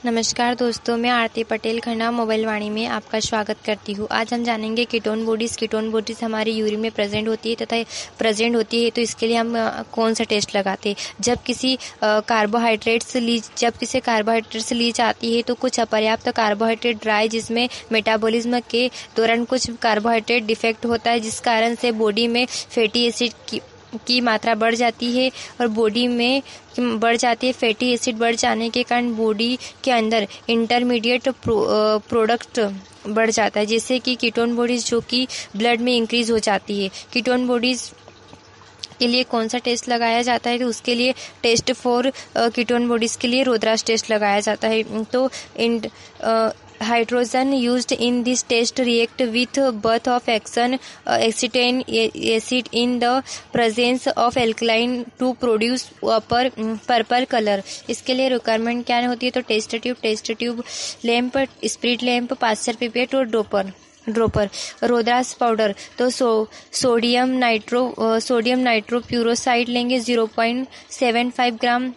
नमस्कार दोस्तों, मैं आरती पटेल खन्ना मोबाइल वाणी में आपका स्वागत करती हूँ। आज हम जानेंगे कीटोन बॉडीज़ हमारे यूरिन में प्रेजेंट होती है तथा प्रेजेंट होती है तो इसके लिए हम कौन सा टेस्ट लगाते हैं। जब किसी कार्बोहाइड्रेट्स ली जाती है तो कुछ अपर्याप्त कार्बोहाइड्रेट ड्राई जिसमें मेटाबॉलिज्म के दौरान कुछ कार्बोहाइड्रेट डिफेक्ट होता है, जिस कारण से बॉडी में फैटी एसिड की मात्रा बढ़ जाती है और बॉडी में बढ़ जाती है। फैटी एसिड बढ़ जाने के कारण बॉडी के अंदर इंटरमीडिएट प्रोडक्ट बढ़ जाता है, जैसे कि कीटोन बॉडीज जो कि ब्लड में इंक्रीज हो जाती है। कीटोन बॉडीज के लिए कौन सा टेस्ट लगाया जाता है तो उसके लिए टेस्ट फॉर कीटोन बॉडीज के लिए रोद्रास टेस्ट लगाया जाता है। तो hydrogen used in this test react with birth of action acetate acid in the presence of alkaline to produce purple color। इसके लिए रिक्वायरमेंट क्या होती है तो test tube, lamp, spirit lamp, Pasteur pipette और ड्रॉपर। रोद्रास पाउडर तो sodium nitroprusside लेंगे 0.75 gram,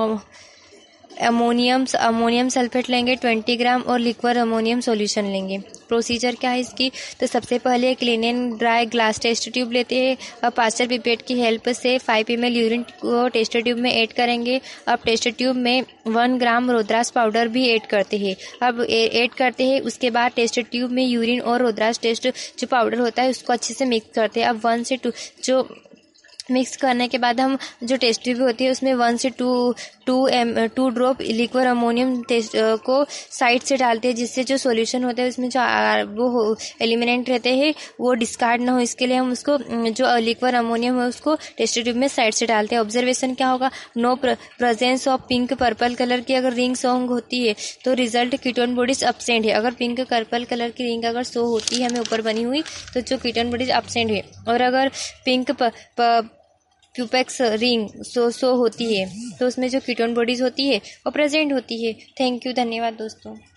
ammonium sulphate लेंगे 20 ग्राम और लिक्विड अमोनियम सॉल्यूशन लेंगे। प्रोसीजर क्या है इसकी तो सबसे पहले एक लिनेन ड्राई ग्लास टेस्ट ट्यूब लेते हैं। अब पास्चर पिपेट की हेल्प से 5 ml यूरिन को टेस्ट ट्यूब में ऐड करेंगे। अब टेस्ट ट्यूब में 1 ग्राम रोद्रास पाउडर भी ऐड करते हैं। अब ऐड करते हैं, उसके बाद टेस्ट ट्यूब में यूरिन और रोद्रास टेस्ट जो पाउडर होता है उसको अच्छे से मिक्स करते हैं। अब 1 से 2 जो मिक्स करने के बाद हम जो टेस्ट ट्यूब होती है उसमें 1 से 2 ड्रॉप लिक्विड अमोनियम टेस्ट को साइड से डालते हैं, जिससे जो सॉल्यूशन होता है उसमें जो वो एलिमिनेंट रहते हैं वो डिस्कार्ड ना हो। इसके लिए हम उसको जो लिक्विड अमोनियम है उसको टेस्ट ट्यूब में साइड से डालते हैं। ऑब्जर्वेशन क्या होगा, no presence of pink purple colour की अगर रिंग शो होती है तो रिजल्ट कीटोन बॉडीज एब्सेंट है। अगर पिंक पर्पल कलर की रिंग अगर शो होती है हमें ऊपर बनी हुई तो जो कीटोन बॉडीज एब्सेंट है, और अगर पिंक प्यूपेक्स रिंग शो होती है तो उसमें जो कीटोन बॉडीज होती है वो प्रेजेंट होती है। थैंक यू, धन्यवाद दोस्तों।